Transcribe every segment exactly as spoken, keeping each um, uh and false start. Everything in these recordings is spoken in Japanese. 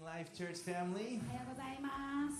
Life Church family. おはようございます。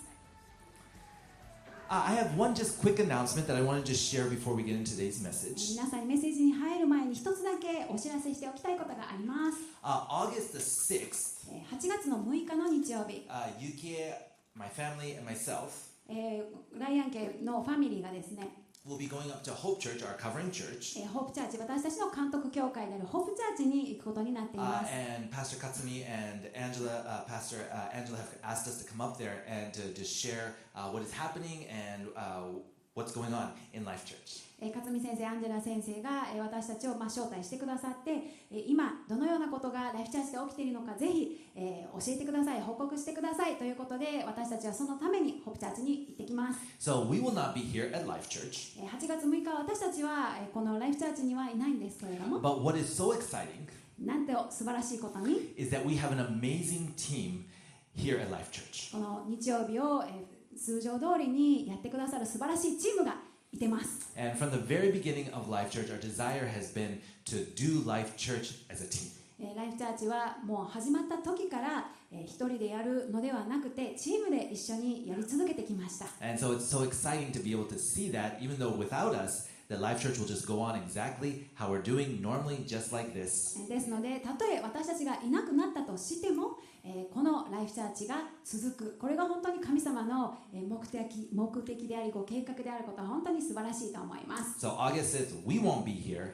Uh, I have one just quick announcement that I want to just share before we get into today's message. 皆さんにメッセージに入る前に一つだけお知らせしておきたいことがあります。 Uh, August the sixth, えーはちがつのむいかの日曜日、 uh, Yuki, my family, and myself えーライアン家のファミリーがですね、 will be going up to Hope Church, our covering church. えーホープチャーチ、私たちの監督教会であるホープチャーチに行くことになってい Uh, ます。 and Pastor Katsumi and Angela, uh, Pastor uh, Angela have asked us to come up there and to just share uh, what is happening and uh, what's going on in Life Church. えー勝美先生、アンジェラ先生が、えー私たちを、まあ、招待してくださって、えー今どのようなことがライフチャーチで起きているのかぜひ、えー教えてください、報告してくださいということで、私たちはそのためにホープチャーチに行ってきます。 So we will not be here at Life Church. えーはちがつむいかは私たちは、えーこのライフチャーチにはいないんですけれども、 But what is so exciting なんて素晴らしいことに、 is that we have an amazing team here at Life Church. この日曜日を、えー通常通りにやってくださる素晴らしいチームがいてます。 And from the very beginning of Life Church, our desire has been to do Life Church as a team. えーライフチャーチはもう始まった時から、えー一人でやるのではなくてチームで一緒にやり続けてきました。 And so it's so exciting to be able to see that, even though without us, that Life Church will just go on exactly how we're doing normally, just like this. えーですので、たとえ私たちがいなくなったとしても、えーこのライフチャーチが続く、これが本当に神様のえー目的、目的でありご計画であることは本当に素晴らしいと思います。 So August says we won't be here,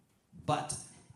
but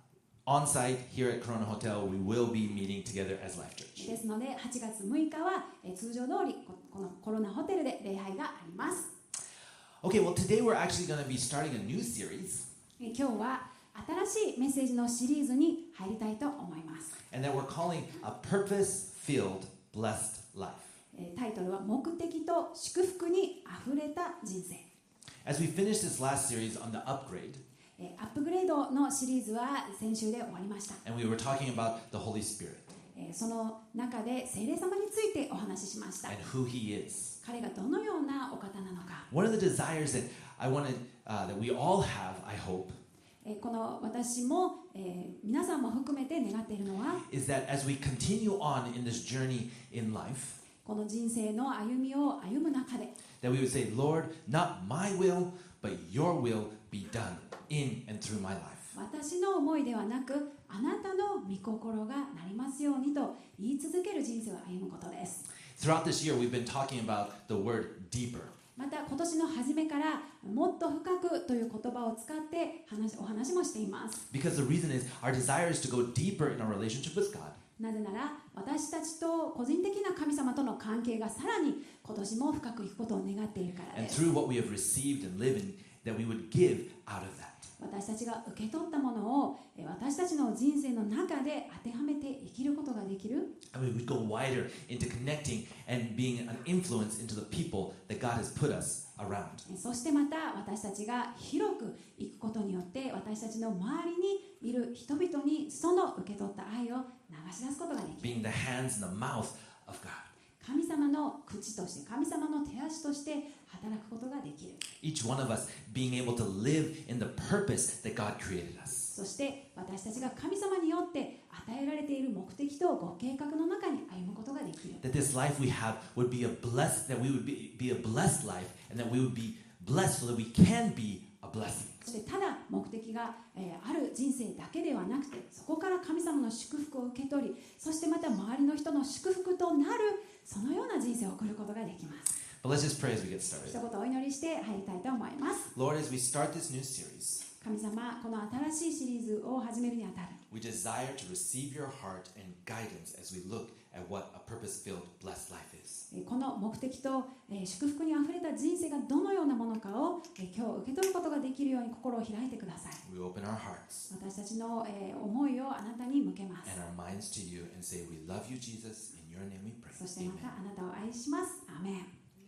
on site here at Corona Hotel, we will be meeting together as Life Church. ですのではちがつむいかは、えー通常通りここのコロナホテルで礼拝があります。 Okay, well, today we're actually going to be starting a new series, えー今日は新しいメッセージのシリーズに入りたいと思います。 and that we're calling a purpose-filled, blessed life. えータイトルは目的と祝福にあふれた人生。 As we finish this last series on the upgrade, えーアップグレードのシリーズは先週で終わりました。 and we were talking about the Holy Spirit えーその中で聖霊様についてお話ししました。 and who He is. 彼がどのようなお方なのか。 One of the desires that I wanted, uh, that we all have, I hope, えーこの私も、えー皆さんも含めて願っているのは、 is that as we continue on in this journey in life, この人生の歩みを歩む中で、 that we would say, Lord, not my will, but your will be done in and through my life. 私の思いではなくあなたの御心がなりますようにと言い続ける人生を歩むことです。 Throughout this year, we've been talking about the word deeper. また今年の初めからもっと深くという言葉を使って話お話もしています。 Because the reason is our desire is to go deeper in our relationship with God. なぜなら私たちと個人的な神様との関係がさらに今年も深くいくことを願っているから And です。 through what we have received and lived in, that we would give out of that. 私たちが受け取ったものをえ私たちの人生の中で当てはめて生きることができる。 And we would go wider into connecting and being an influence into the people that God has put us around. そしてまた私たちが広くいくことによって私たちの周りにいる人々にその受け取った愛を流し出すことができる。 Being the hands and the mouth of God. 神様の口として神様の手足として働くことができる。 Each one of us being able to live in the purpose that God created us. そして私たちが神様によって与えられている目的とご計画の中に歩むことができる。 That this life we have would be a blessed, that we would be, be a blessed life, and that we would be blessed so that we can be a blessing. そしてただ目的が、えーある人生だけではなくてそこから神様の祝福を受け取りそしてまた周りの人の祝福となるそのような人生を送ることができます。 But let's just pray as we get 一 started. 言お祈りして入りたいと思います。 Lord, as we start this new series, 神様、この新しいシリーズを始めるにあたる we desire to receive your heart and guidance as we look at what a purpose-filled, blessed life is. えーこの目的と、えー祝福にあふれた人生がどのようなものかを、えー今日受け取ることができるように心を開いてください。 We open our hearts 私たちの、えー思いをあなたに向けます。 and our minds to you and say, we love you, Jesus. In your name we pray. そしてまた Amen. あなたを愛します。アーメン。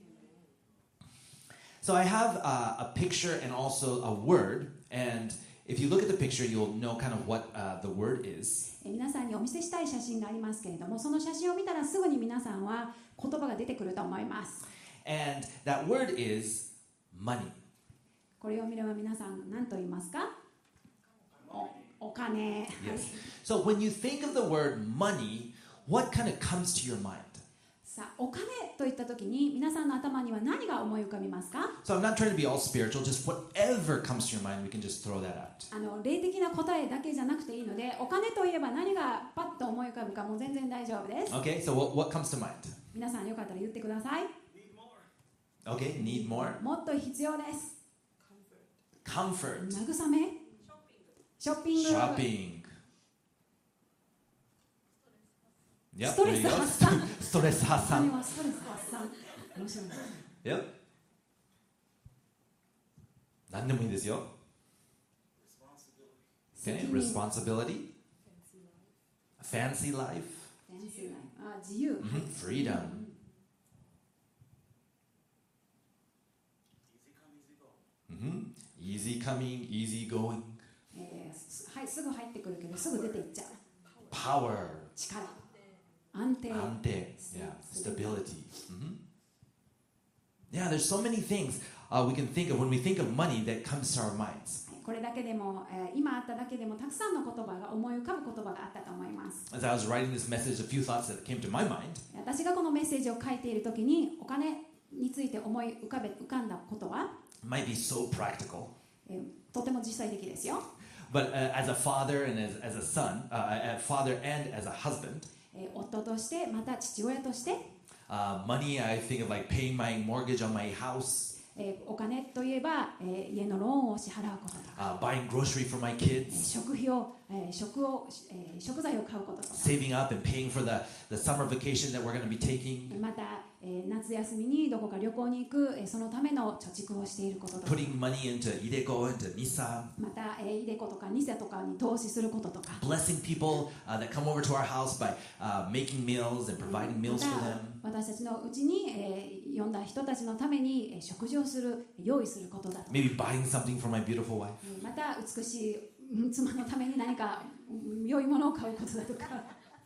So I have uh, a picture and also a word, and if you look at the picture, you'll know kind of what uh, the word is. えー皆さんにお見せしたい写真がありますけれども、その写真を見たらすぐに皆さんは言葉が出てくると思います。 And that word is money. これを見れば皆さん何と言いますか？お、お金。 Yes. So when you think of the word money, what kind of comes to your mind? さあ、お金といったときに皆さんの頭には何が思い浮かびますか？ So I'm not trying to be all spiritual, just whatever comes to your mind, we can just throw that out. あの霊的な答えだけじゃなくていいので、お金といえば何がパッと思い浮かぶかもう全然大丈夫です。 Okay, so what, what comes to mind? 皆さんよかったら言ってください。 Okay, need more? もっと必要です。 Comfort. 慰め、ショッピング、 Shopping. Yep, スト there レ you ス go. 発散。 Stress お金 hasan. はストレス発散。面白い。 Yep. 何でもいいですよ。Okay, 責任、 responsibility. Fancy life. あ、自由、 Mhm, freedom. Mhm. Easy coming, easy going. えーはい、すぐ入ってくるけどすぐ出ていっちゃう。 Power. 力、安定、 安定. Yeah, stability. Mhm. Yeah, there's so many things uh, we can think of when we think of money that comes to our minds. これだけでも、えー今あっただけでもたくさんの言葉が思い浮かぶ言葉があったと思います。 As I was writing this message, a few thoughts that came to my mind. 私がこのメッセージを書いているときにお金について思い浮かべ浮かんだことは、 Might be so practical. えーとても実際的ですよ。 But uh, as a father and as, as a son, uh, a father and as a husband, えー夫としてまた父親として、 uh, money, I think of like paying my mortgage on my house, えーお金といえば、えー家のローンを支払うこととか、 uh, buying grocery for my えー kids, 食費を、えー食を、えー食材を買うこととか、 saving up and paying for the, the summer vacation that we're going to be taking, また、えー夏休みにどこか旅行に行く、えーそのための貯蓄をしていることとか、 putting money into Ideco, into Nisa, また、えー、イデコとかニセとかに投資することとか、 blessing people uh, that come over to our house by uh, making meals and providing ま meals た for them. 私たちのうちに、えー呼んだ人たちのために、えー食事をする用意することだとか、 Maybe buying something for my beautiful wife. えーまた美しいうん妻のために何かうん良いものを買うことだとか、はい、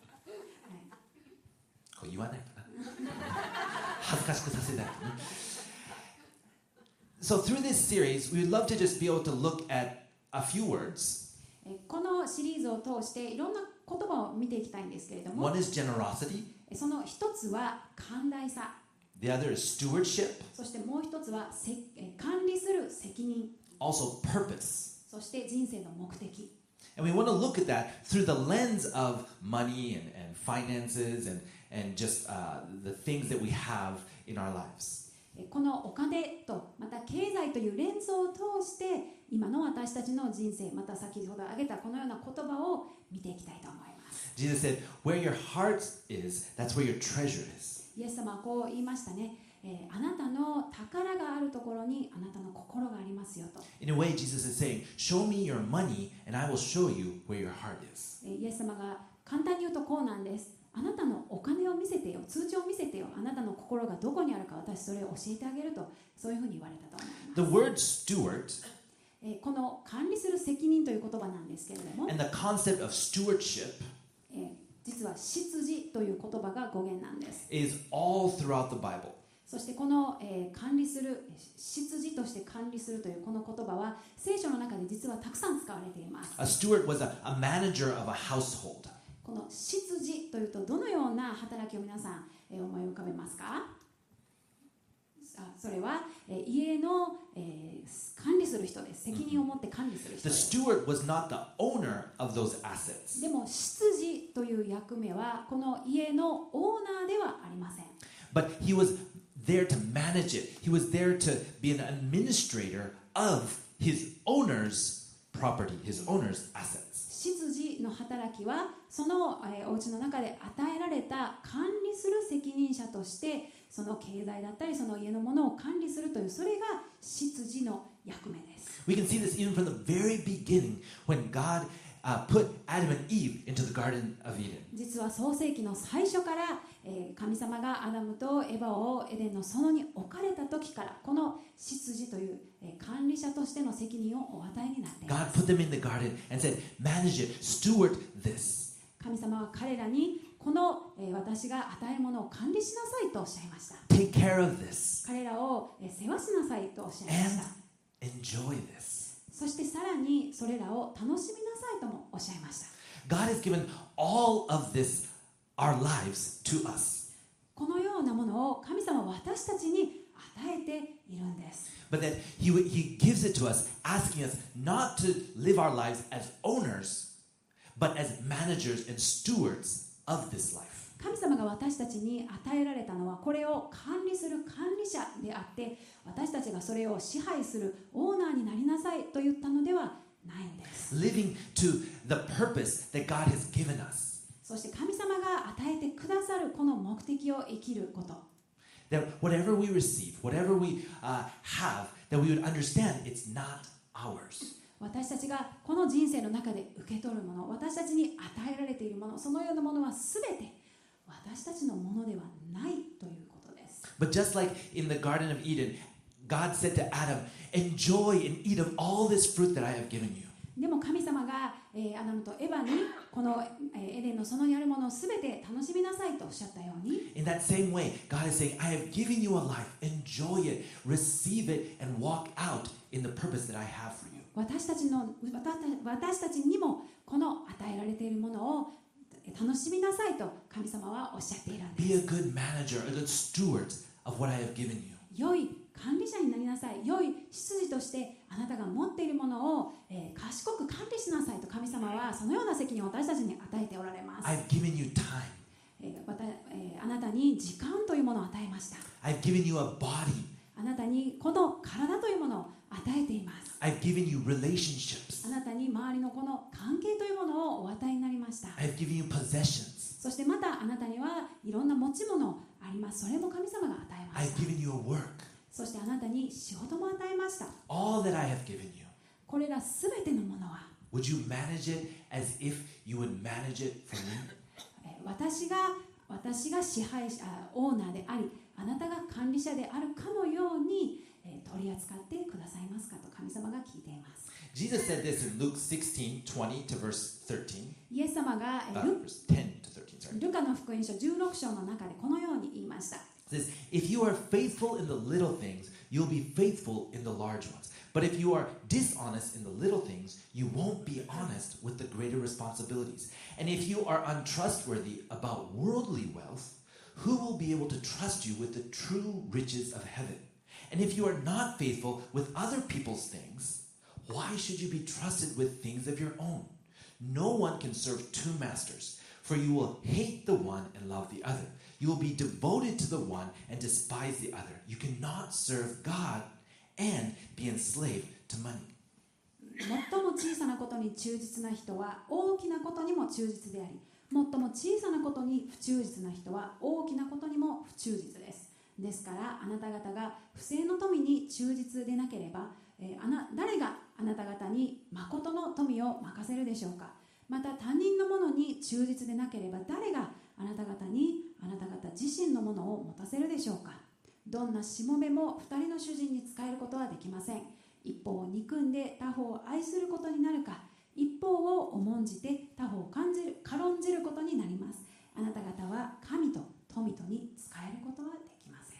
こう言わないかな。恥ずかしくさせない。So through this series, we would love to just be able to look at a few words. えーこのシリーズを通していろんな言葉を見ていきたいんですけれども、 One is generosity. えーその一つは寛大さ、 The other is stewardship. そしてもう一つはせ、えー管理する責任、 Also purpose. そして人生の目的。 And we want to look at that through the lens of money and, and finances and, and just uh, the things that we have in our lives. えーこのお金とまた経済というレンズを通して今の私たちの人生、また先ほど挙げたこのような言葉を見ていきたいと思います。 Jesus said, where your heart is, that's where your treasure is. イエス様はこう言いましたね、えーあなたの宝があるところにあなたの心がありますよと。 In a way, Jesus is saying, show me your money and I will show you where your heart is. えーイエス様が簡単に言うとこうなんです。あなたのお金を見せてよ、通帳を見せてよ、あなたの心がどこにあるか私それを教えてあげると、そういうふうに言われたと思います。 The word steward えーこの管理する責任という言葉なんですけれども、 and the concept of stewardship えー実は執事という言葉が語源なんです。 is all throughout the Bible. そしてこの、えー管理する、執事として管理するというこの言葉は聖書の中で実はたくさん使われています。 A steward was a, a manager of a household. この執事というとどのような働きを皆さん、えー思い浮かべますか？あそれは、えー家の、えー管理する人です。責任を持って管理する人 The です。 steward was not the owner of those assets, でも執事という役目はこの家のオーナーではありません。 but he was there to manage it. He was there to be an administrator of his owner's property, his owner's assets. 執事の働きはその、えーお家の中で与えられた管理する責任者としてその経済だったりその家のものを管理するというそれが執事の役目です。 We can see this even from the very beginning when God uh, put Adam and Eve into the Garden of Eden. 実は創世記の最初から、えー神様がアダムとエバをエデンの園に置かれた時からこの執事という、えー管理者としての責任をお与えになっていま God す。 put them in the garden and said, manage it, steward this. 神様は彼らにこの、えー私が与えるものを管理しなさいとおっしゃいました。 Take care of this 彼らを、えー世話しなさいとおっしゃいまし and た。 enjoy this. そしてさらにそれらを楽しみなさいともおっしゃいました。 God has given all of this our lives to us. このようなものを神様は私たちに与えているんです。 But that he, he gives it to us, asking us not to live our lives as owners, but as managers and stewards of this life. 神様が私たちに与えられたのはこれを管理する管理者であって、私たちがそれを支配するオーナーになりなさいと言ったのではないんです。 Living to the purpose that God has given us. そして神様が与えてくださるこの目的を生きること。 That whatever we receive, whatever we uh, have, that we would understand it's not ours. 私たちがこの人生の中で受け取るもの、私たちに与えられているもの、そのようなものはすべて私たちのものではないということです。 But just like in the Garden of Eden, God said to Adam, enjoy and eat of all this fruit that I have given you. でも神様が、えー、アダムとエバにこの、えー、エデンの園にあるものをすべて楽しみなさいとおっしゃったように、 In that same way, God is saying, I have given you a life, enjoy it, receive it, and walk out in the purpose that I have for you. 私たちの私たちにもこの与えられているものを楽しみなさいと神様はおっしゃっているんです。 Be a good manager, a good steward of what I have given you. 良い管理者になりなさい。良い執事としてあなたが持っているものを、えー、賢く管理しなさいと神様はそのような責任を私たちに与えておられます。 I've given you time. えーまたえー、あなたに時間というものを与えました。 I've given you a body. あなたにこの体というものを与えています。 I've given you relationships. あなたに周りのこの関係というものをお与えになりました。 I've given you possessions. そしてまたあなたにはいろんな持ち物あります。それも神様が与えまし I've た。 given you a work. そしてあなたに仕事も与えました。 All that I have given you. これらすべてのものは Would you manage it as if you would manage it for me? えー私が私が支配者あオーナーであり、あなたが管理者であるかのように、えー取り扱ってくださいますかと神様が聞いています。 Jesus said this in Luke sixteen, twenty to verse thirteen. イエス様が、えー Uh, ル verse ten to thirteen, sorry. ルカの福音書じゅうろく章の中でこのように言いました。 It says, if you are faithful in the little things, you'll be faithful in the large ones. But if you are dishonest in the little things, you won't be honest with the greater responsibilities. And if you are untrustworthy about worldly wealth, who will be able to trust you with the true riches of heaven? And if you are not faithful with other people's things, why should you be trusted with things of your own? No one can serve two masters, for you will hate the one and love the other. You will be devoted to the one and despise the other. You cannot serve God and be enslaved to money. 最も小さなことに忠実な人は大きなことにも忠実であり、最も小さなことに不忠実な人は大きなことにも不忠実です。ですからあなた方が不正の富に忠実でなければ、えー、あな誰があなた方に誠の富を任せるでしょうか。また他人のものに忠実でなければ誰があなた方にあなた方自身のものを持たせるでしょうか。どんなしもべも二人の主人に仕えることはできません。一方を憎んで他方を愛することになるか、一方を重んじて他方を感じる軽んじることになります。あなた方は神と富とに仕えることはできません。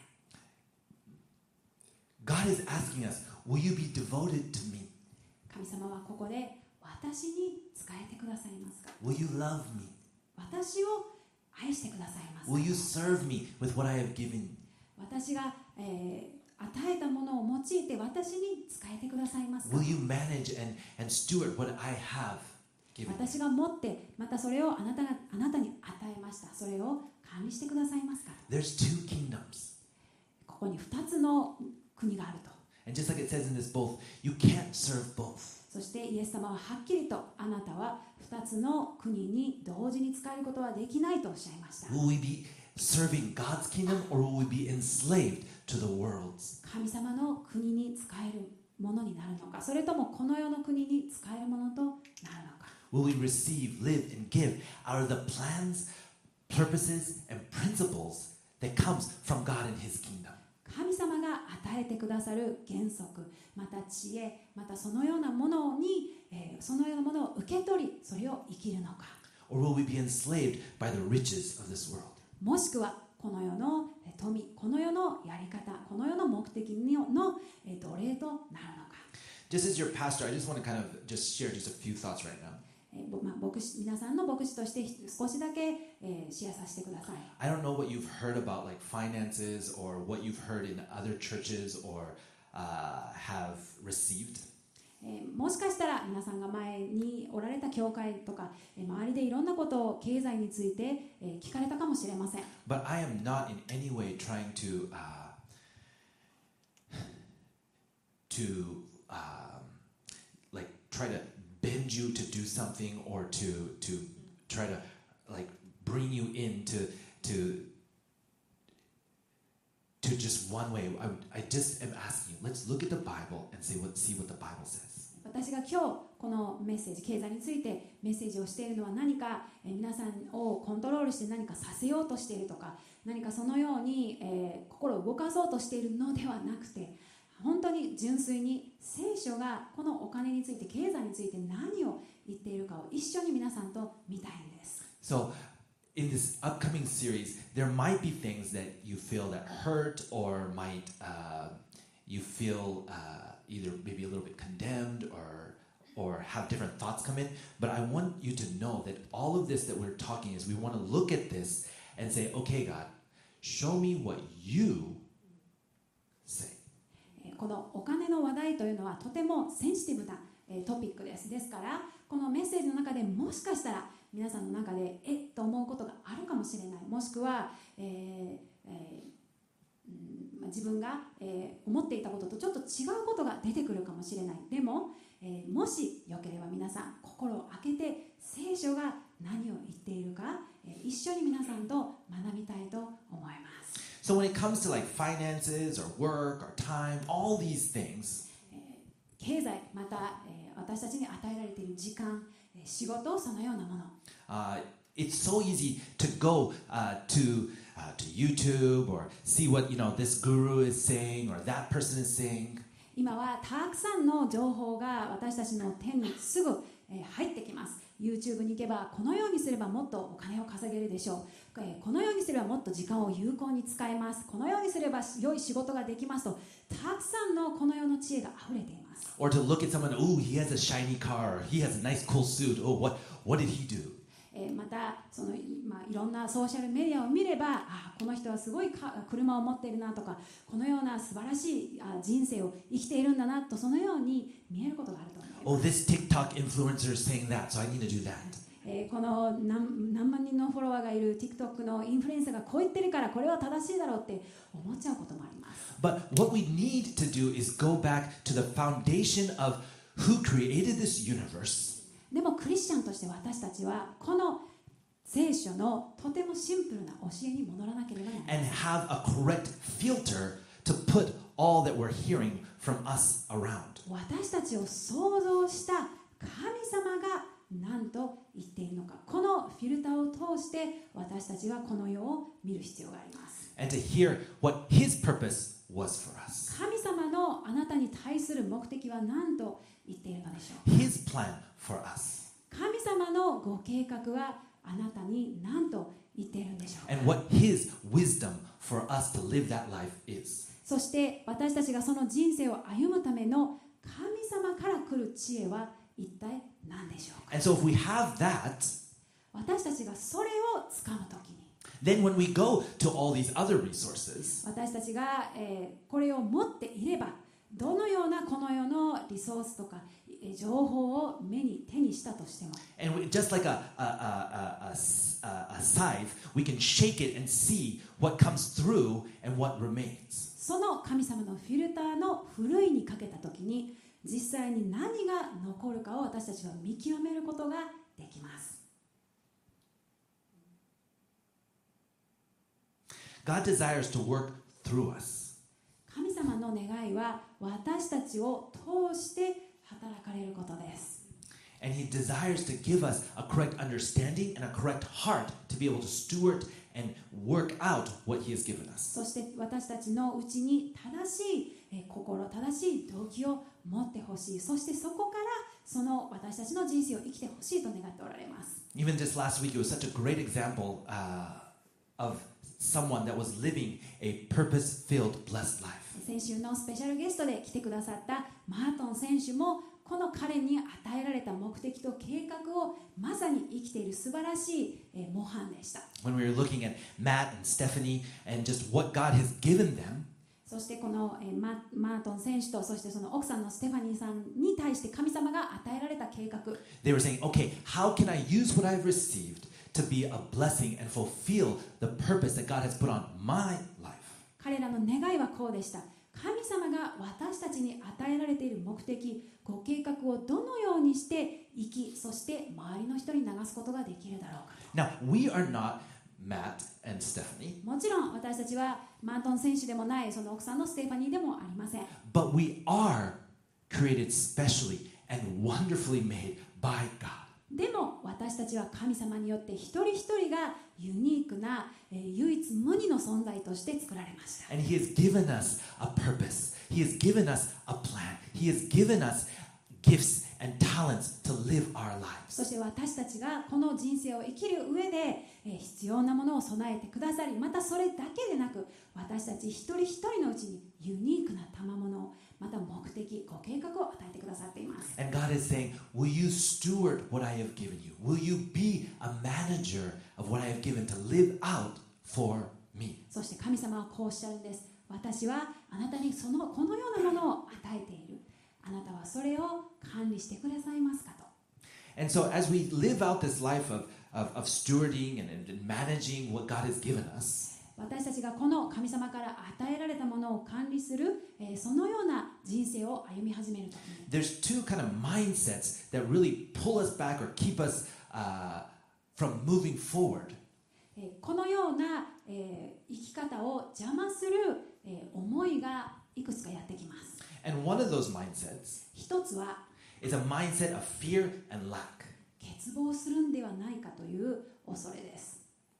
God is asking us, will you be devoted to me? 神様はここで私に仕えてくださいますか。 Will you love me? 私を愛してくださいますか。 Will you serve me with what I have given you? 私が、えー与えたものを用いて私に仕えてくださいますか。 Will you manage and, and steward what I have given you? 私が持ってまたそれをあなたがあなたに与えました。それを管理してくださいますか。 There's two kingdoms. ここに二つの国があると。 And just like it says in this both, you can't serve both. そしてイエス様ははっきりとあなたは二つの国に同時に仕えることはできないとおっしゃいました。 Will we be serving God's kingdom or will we be enslaved to the world's? 神様の国に仕えるものになるのか、それともこの世の国に仕えるものとなるのか。 Will we receive, live, and give out of the plans, purposes, and principles that comes from God and His kingdom? 神様が与えてくださる原則、また知恵、またそのようなものに、えー、そのようなものを受け取り、それを生きるのか。 Or will we be enslaved by the riches of this world? もしくはこの世の富、この世のやり方、この世の目的のの奴隷となるのか。 Just as your pastor, I just want to kind of just share just a few thoughts right now. えーまあ、牧師皆さんの牧師として少しだけ、えーシェアさせてください。 I don't know what you've heard about like finances or what you've heard in other churches or uh, have received. えーもしかしたら皆さんが前におられた教会とか、えー周りでいろんなことを経済について、えー聞かれたかもしれません。 But I am not in any way trying to uh, to um, like try to bend you to do something or to to try to like bring you into to to just one way. I, I just am asking you, let's look at the Bible and say what see what the Bible says. 私が今日このメッセージ経済についてメッセージをしているのは何か、えー皆さんをコントロールして何かさせようとしているとか何かそのように、えー心を動かそうとしているのではなくて本当に純粋に聖書がこのお金について経済について何を言っているかを一緒に皆さんと見たいんです。 So in this upcoming series, there might be things that you feel that hurt or might uh, you feel uh, either maybe a little bit condemned or or have different thoughts come in. But I want you to know that all of this that we're talking is we want to look at this and say, okay, God, show me what you say. えーこのお金の話題というのはとてもセンシティブな、えートピックです。ですからこのメッセージの中でもしかしたら皆さんの中でえっと思うことがあるかもしれない。もしくは、えーえーうんまあ、自分が、えー思っていたこととちょっと違うことが出てくるかもしれない。でも、えーもしよければ皆さん心を開けて聖書が何を言っているか、えー一緒に皆さんと学びたいと思います。 So when it comes to like finances or work or time, all these things, 経済また、えー私たちに与えられている時間、えー仕事そのようなもの uh, it's so easy to go uh, to uh, to YouTube or see what you know this guru is saying or that person is saying. 今はたくさんの情報が私たちの手にすぐ、えー入ってきます。 YouTube に行けばこのようにすればもっとお金を稼げるでしょう、えーこのようにすればもっと時間を有効に使えます、このようにすれば良い仕事ができますとたくさんのこの世の知恵があふれています。 Or to look at someone, oh, he has a shiny car, or he has a nice cool suit. Oh, what what did he do? えーまたその、まあ、いろんなソーシャルメディアを見ればあこの人はすごいか車を持っているなとかこのような素晴らしいあ人生を生きているんだなとそのように見えることがあると思います。 Oh, this TikTok influencer is saying that, so I need to do that. えーこの 何, 何万人のフォロワーがいる TikTok のインフルエンサーがこう言ってるからこれは正しいだろうって思っちゃうこともあります。 But what we need to do is go back to the foundation of who created this universe. でもクリスチャンとして私たちはこの聖書のとてもシンプルな教えに戻らなければならない。 And have a correct filter to put all that we're hearing from us around. 私たちを創造した神様が何と言っているのか、このフィルターを通して私たちはこの世を見る必要があります。 And to hear what his purpose was for us. 神様のあなたに対する目的は何と言っているのでしょう。 His plan for us. 神様のご計画はあなたに何と言っているんでしょうか。 And what his wisdom for us to live that life is. そして私たちがその人生を歩むための神様から来る知恵は一体何でしょうか。 And so if we have that, 私たちがそれをつかむときに then when we go to all these other resources, 私たちが、えーこれを持っていればどのようなこの世のリソースとかえー情報を目に手にしたとしても and we, just like a, a, a, a, a s- a- a scythe, we can shake it and see what comes through and what remains. その神様のフィルターのふるいにかけたときに実際に何が残るかを私たちは見極めることができます。 God desires to work through us. 神様の願いは私たちを通して働かれることです。 And he desires to give us a correct understanding and a correct heart to be able to steward and work out what he has given us. そして私たちのうちに正しいえー心、正しい動機を持ってほしい。そしてそこからその私たちの人生を生きてほしいと願っておられます。 Even just last week, it was such a great example uh, of someone that was living a purpose-filled, blessed life. 先週のスペシャルゲストで来てくださったマートン選手もこの彼に与えられた目的と計画をまさに生きている素晴らしいえー模範でした。 When we were looking at Matt and Stephanie and just what God has given them, そしてこのえーママートン選手とそしてその奥さんのステファニーさんに対して神様が与えられた計画、 they were saying, okay, how can I use what I've received to be a blessing and fulfill the purpose that God has put on my life? 彼らの願いはこうでした。神様が私たちに与えられている目的、ご計画をどのようにして生き、そして周りの人に流すことができるだろうか。 Now, we are not Matt and Stephanie, もちろん私たちはマートン選手でもないその奥さんのステファニーでもありません。 but we are created specially and wonderfully made by God. でも私たちは神様によって一人一人がユニークな、えー唯一無二の存在として作られました。 And He has given us a purpose. He has given us a plan. He has given us gifts and talents to live our そ lives. して私たちがこの人生を生きる上で、えー必要なものを備えてくださり、またそれだけでなく私たち一人一人のうちにユニークな賜物を、また目的、ご計画を与えてくださっています。 And God is saying, will you steward what I have given you? Will you be a manager of what I have given to live out for me? そして神様はこうおっしゃるんです。私はあなたにそのこのようなものを与えている。あなたはそれを管理してくださいますかと。 And so as we live out this life of, of, of stewarding and, and managing what God has given us, 私たちがこの神様から与えられたものを管理する、えーそのような人生を歩み始めるときに、 there's two kind of mindsets that really pull us back or keep us uh, from moving forward. えーこのような、えー生き方を邪魔する、えー思いがいくつかやってきます。 And one of those mindsets 一つは is a mindset of fear and lack. 欠乏するんではないかという恐れです。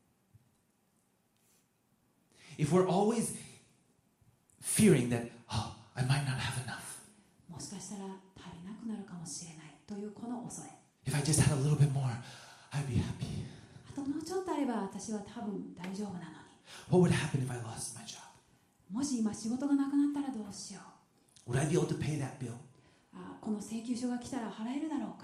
If we're always fearing that, oh, I might not have enough. もしかしたら足りなくなるかもしれないというこの恐れ。 If I just had a little bit more, I'd be happy. あともうちょっとあれば私は多分大丈夫なのに。 What would happen if I lost my job? もし今仕事がなくなったらどうしよう。 Would I be able to pay that bill? あこの請求書が来たら払えるだろうか。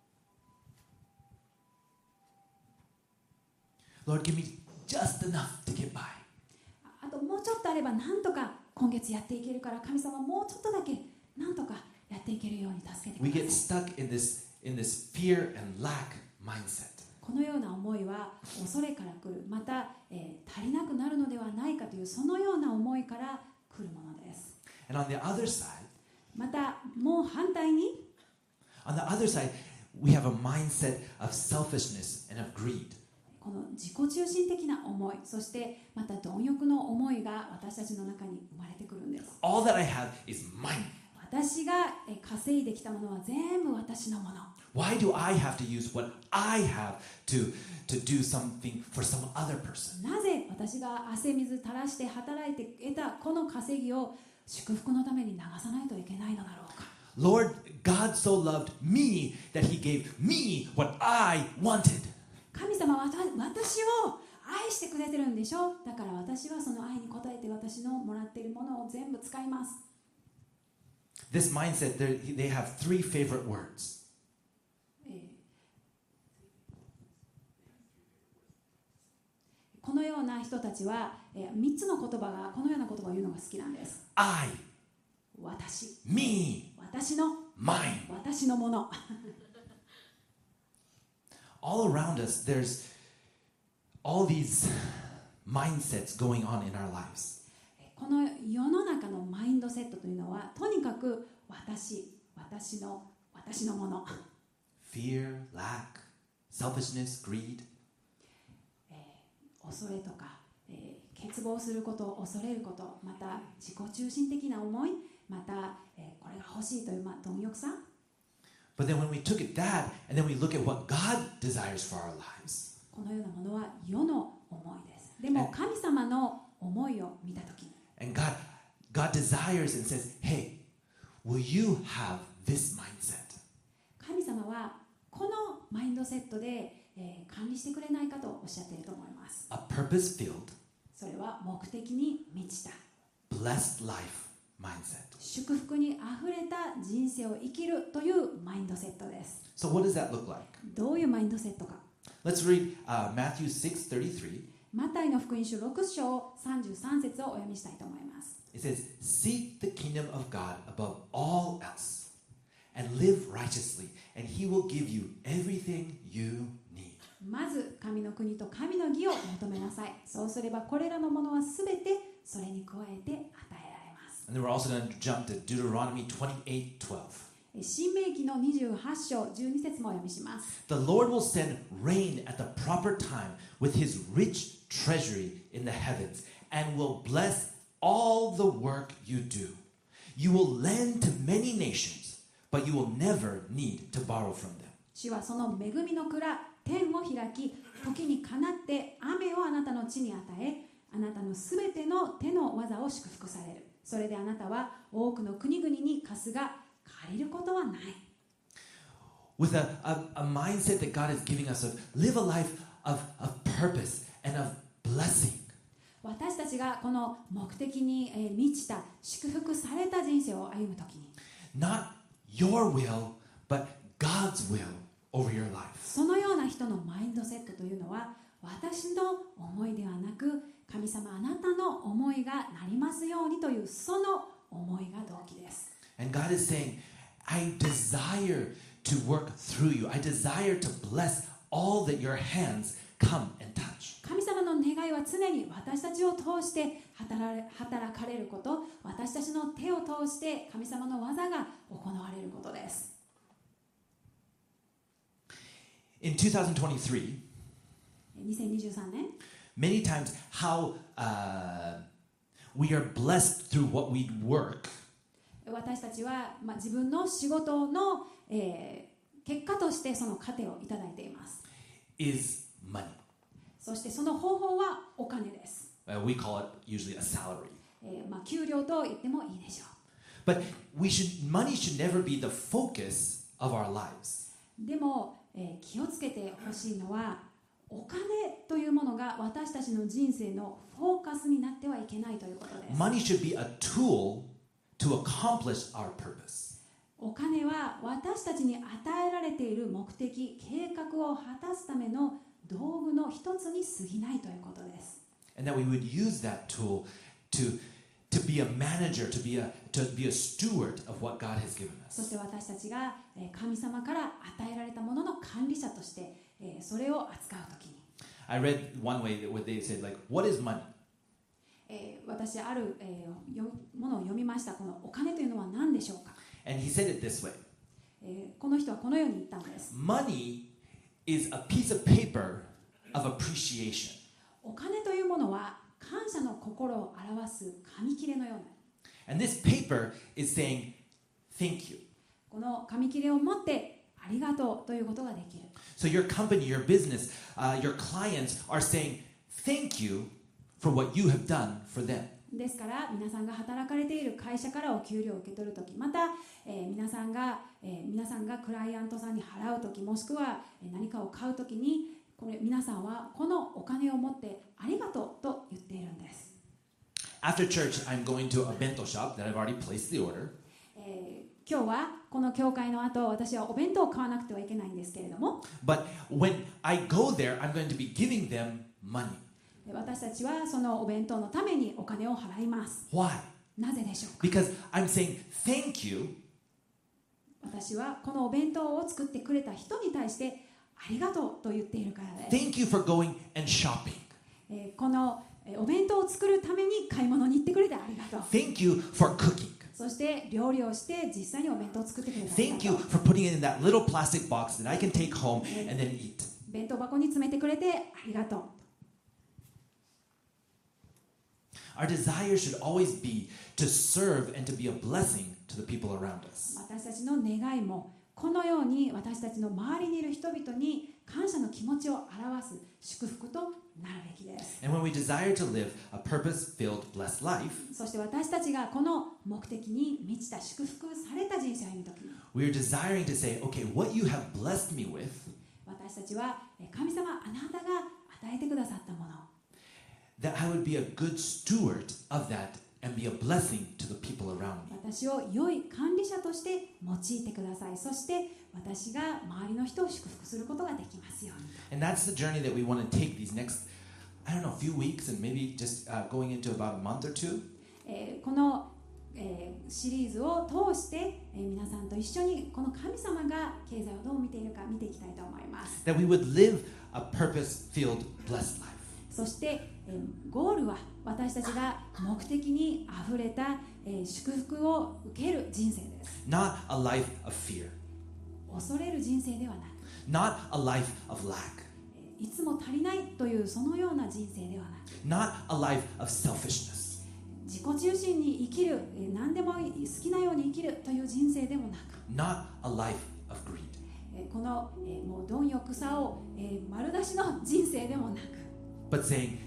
Lord, give me just enough to get by. ああともうちょっとあればなんとか今月やっていけるから神様もうちょっとだけなんとかやっていけるように助けてく We だ get さい。 stuck in this in this fear and lack mindset. このような思いは恐れから来る、また、えー足りなくなるのではないかというそのような思いから来るものです。 And on the other side, またもう反対に on the other side, we have a mindset of selfishness and of greed. この自己中心的な思い、そしてまた貪欲の思いが私たちの中に生まれてくるんです。 All that I have is mine. 私がえー稼いできたものは全部私のもの。 Why do I have to use what I have to, to do something for some other person? なぜ私が汗水垂らして働いて得たこの稼ぎを祝福のために流さないといけないのだろうか。 Lord, God so loved me that he gave me what I wanted. 神様は私私を愛してくれてるんでしょ。だから私はその愛に応えて私のもらっているものを全部使います。 This mindset, they're- they have three favorite words. えーこのような人たちは、えー、みっつの言葉がこのような言葉を言うのが好きなんです。 I, 私、 me, 私の、 mine. 私のもの。 All around us, there's all these mindsets going on in our lives. この世の中のマインドセットというのはとにかく私、私の、私のもの、 Fear, lack, selfishness, greed. 恐れとか、えー欠乏すること、恐れること、また自己中心的な思い、また、えーこれが欲しいという、まあ、貪欲さ。 But then when we took it that, and then we look at what God desires for our lives, このようなものは世の思いです。でも神様の思いを見たときに、 and God, God desires and says, hey, will you have this mindset? 神様はこのマインドセットで、えー管理してくれないかとおっしゃっていると思います。 A purpose-filled, それは目的に満ちた、 blessed life mindset. 祝福にあふれた人生を生きるというマインドセットです。 So what does that look like? どういうマインドセットか。 Let's read uh, Matthew six thirty-three. マタイの福音書ろく章さんじゅうさん節をお読みしたいと思います。 It says, Seek the kingdom of God above all else and live righteously, and he will give you everything you need. まず神の国と神の義を求めなさい。そうすればこれらのものはすべてそれに加えて与えられます。 And then we're also going to jump to Deuteronomy twenty-eight twelve. 新明記のにじゅうはち章じゅうに節もお読みします。 The Lord will send rain at the proper time with his rich treasury in the heavens and will bless all the work you do. You will lend to many nations, but you will never need to borrow from them. 主はその恵みの蔵、天を開き、時にかなって雨をあなたの地に与え、あなたのすべての手の技を祝福される。それであなたは多くの国々に貸すが借りることはない。 With a, a, a mindset that God is giving us of live a life of, of purpose and of blessing. 私たちがこの目的にえー満ちた祝福された人生を歩むときに、 Not your will, but God's will over your life. そのような人のマインドセットというのは、私の思いではなく、神様あなたの思いがなりますようにというその思いが動機です。 And God is saying, I desire to work through you. I desire to bless all that your hands come and touch. 神様の願いは常に私たちを通して働働かれること、私たちの手を通して神様の技が行われることです。 In twenty twenty-three, にせんにじゅうさんねん、 many times how uh, we are blessed through what we work 私たちは、まあ、自分の仕事の、えー、結果としてその糧をいただいています。 is money. そしてその方法はお金です。 Uh, we call it usually a salary. えーまあ、給料と言ってもいいでしょ But we should money should never be the focus of our lives. う。でも、えー気をつけてほしいのは、お金というものが私たちの人生のフォーカスになってはいけないということです。 Money should be a tool to accomplish our purpose. お金は私たちに与えられている目的、計画を果たすための道具の一つに過ぎないということです。 And that we would use that tool to, to be a manager, to be a, to be a steward of what God has given そ us. して私たちがえー神様から与えられたものの管理者としてえーそれを扱うときに、 I read one way that where they said, like, what is money? えー私あるえーよものを読みました。このお金というのは何でしょうか。 And he said it this way. えーこの人はこのように言ったんです。 Money is a piece of paper of appreciation. お金というものは感謝の心を表す紙切れのような、 And this paper is saying, thank you. この紙切れを持ってありがとうということができる。 So your company, your business, uh, your clients are saying, thank you for what you have done for them. ですから皆さんが働かれている会社からお給料を受け取るとき、また、えー皆さんが、えー皆さんがクライアントさんに払うとき、もしくはえー何かを買うときに、これ皆さんはこのお金を持ってありがとうと言っているんです。 After church, I'm going to a bento shop that I've already placed the order. えー今日はこの教会の後、私はお弁当を買わなくてはいけないんですけれども、 But when I go there, I'm going to be giving them money. 私たちはそのお弁当のためにお金を払います。 Why? なぜでしょうか。 Because I'm saying thank you 私はこのお弁当を作ってくれた人に対してありがとうと言っているからです。 Thank you for going and shopping. えーこのえーお弁当を作るために買い物に行ってくれてありがとう。 Thank you for cooking. そして料理をして実際にお弁当を作ってくれてありが Thank と you う。 for putting it in that little plastic box that I can take home and then eat. 弁当箱に詰めてくれてありがとう。 Our desire should always be to serve and to be a blessing to the people around us. 私たちの願いもこのように私たちの周りにいる人々に感謝の気持ちを表す祝福となるべきです。 And when we desire to live a purpose-filled, blessed life, そして私たちがこの目的に満ちた祝福された人生を歩むときに、 we are desiring to say, okay, what you have blessed me with, 私たちはえ神様あなたが与えてくださったもの、 that I would be a good steward of that and be a blessing to the people around me. 私を良い管理者として用いてください。そして私が周りの人を祝福することができますように。 And that's the journey that we want to take these next, I don't know, few weeks and maybe just uh, going into about a month or two. えーこの、えーシリーズを通して、えー皆さんと一緒にこの神様が経済をどう見ているか見ていきたいと思います。 That we would live a purpose-filled, blessed life. そして、えーゴールは私たちが目的にあふれた、えー祝福を受ける人生です。 Not a life of fear. 恐れる人生ではなく、 Not a life of lack. えーいつも足りないというそのような人生ではなく、 Not a life of selfishness. 自己中心に生きる、えー何でも好きなように生きるという人生でもなく、 Not a life of greed. えーこの、えーもう貪欲さを、えー丸出しの人生でもなく、 But saying,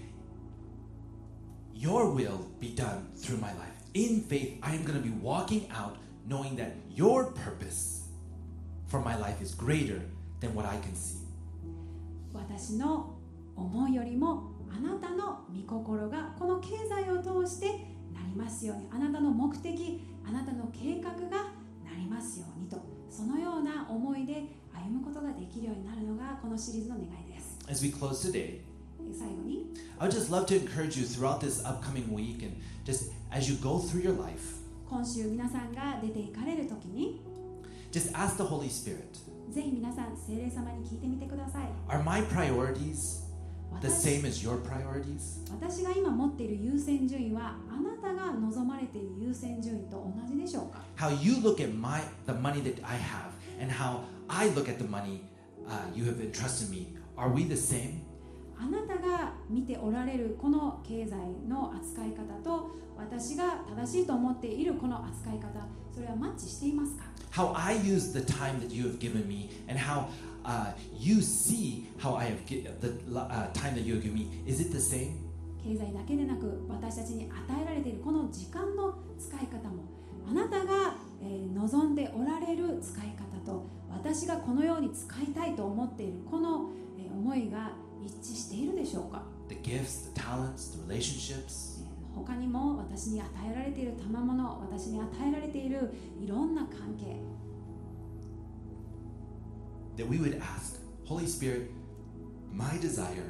your will be done through my life. In faith, I am going to be walking out knowing that your purpose for my life is greater than what I can see. 私の思いよりもあなたの御心がこの経済を通してなりますように、あなたの目的、あなたの計画がなりますようにと、そのような思いで歩むことができるようになるのがこのシリーズの願いです。 As we close today, 最後に I would just love to encourage you throughout this upcoming week and just as you go through your life, 今週皆さんが出て行かれるときに、 just ask the Holy Spirit, ぜひ皆さん聖霊様に聞いてみてください。 are my priorities the 私 same as your priorities? 私が今持っている優先順位はあなたが望まれている優先順位と同じでしょうか。 How you look at my the money that I have and how I look at the money uh, you have entrusted me, are we the same? あなたが見ておられるこの経済の扱い方と私が正しいと思っているこの扱い方、それはマッチしていますか。 How I use the time that you have given me and how uh, you see how I have gi- the uh, time that you have given me, is it the same? 経済だけでなく私たちに与えられているこの時間の使い方もあなたが、えー望んでおられる使い方と私がこのように使いたいと思っているこの、えー思いが一致しているでしょうか。 The gifts, the talents, the relationships. えー他にも私に与えられている賜物、私に与えられているいろんな関係、 That we would ask, Holy Spirit, my desire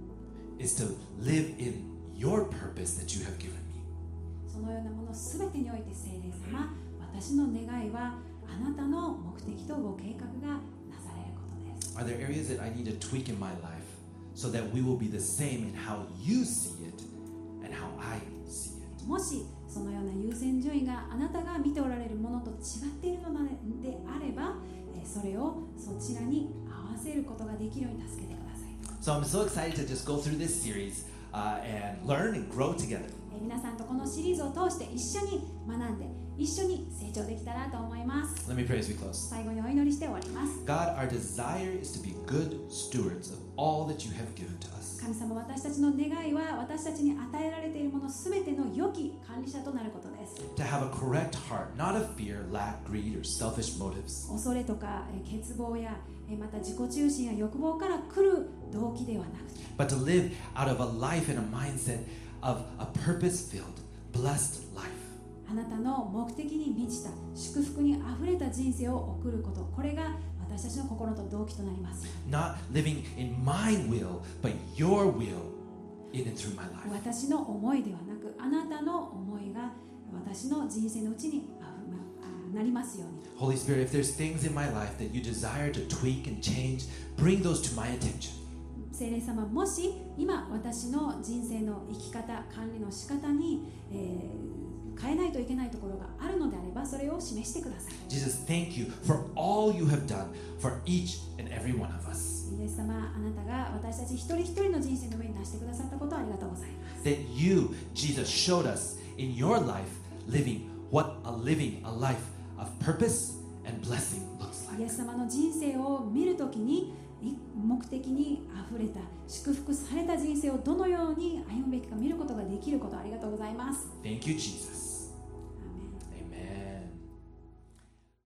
is to live in your purpose that you have given me. そのようなものすべてにおいて聖霊様、私の願いはあなたの目的とご計画がなされることです。 Are there areas that I need to tweak in my life so that we will be the same in how you see it and how I see it? もしそのような優先順位があなたが見ておられるものと違っているのであれば、えーそれをそちらに合わせることができるように助けてください。 So I'm so excited to just go through this series uh, and learn and grow together. えー皆さんとこのシリーズを通して一緒に学んで一緒に成長できたらと思います。 Let me pray as we close. 最後にお祈りして終わります。 God, our desire is to be good stewards of all that you have given to us. 神様、私たちの願いは私たちに与えられているものすべての良き管理者となることです。 To have a correct heart, not of fear, lack, greed, or selfish motives. 恐れとかえー欠乏やえーまた自己中心や欲望から来る動機ではなくて、 But to live out of a life and a mindset of a purpose-filled, blessed life. あなたの目的に満ちた祝福にあふれた人生を送ること、これが私たちの心と動機となります。 Not living in my will, but your will in and through my life. 私の思いではなく、あなたの思いが私の人生のうちにあふまあなりますように。 Holy Spirit, if there's things in my life that you desire to tweak and change, bring those to my attention. 聖霊様、もし今私の人生の生き方、管理の仕方に、えー変えないといけないところがあるのであれば、それを示してください。 Jesus, thank you for all you have done for each and every one of us. イエス様、あなたが私たち一人一人の人生の上に成してくださったことをありがとうございます。 That you, Jesus, showed us in your life living what a living a life of purpose and blessing looks イエ like. ス様の人生を見るときに目的にあふれた祝福された人生をどのように歩むべきか見ることができることをありがとうございます。 Thank you, Jesus.